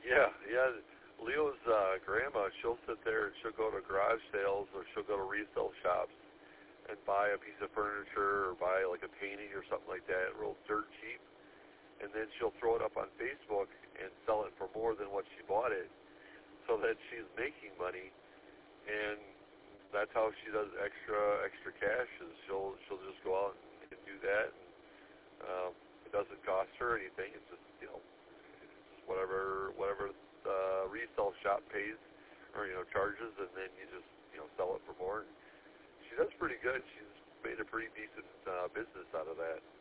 Yeah. Leo's grandma, she'll sit there and she'll go to garage sales or she'll go to resale shops and buy a piece of furniture or buy like a painting or something like that real dirt cheap. And then she'll throw it up on Facebook and sell it for more than what she bought it so that she's making money. And that's how she does extra cash is she'll just go out and do that. And, it doesn't cost her anything. It's just, just whatever the resale shop pays or, charges, and then you just, sell it for more. And she does pretty good. She's made a pretty decent business out of that.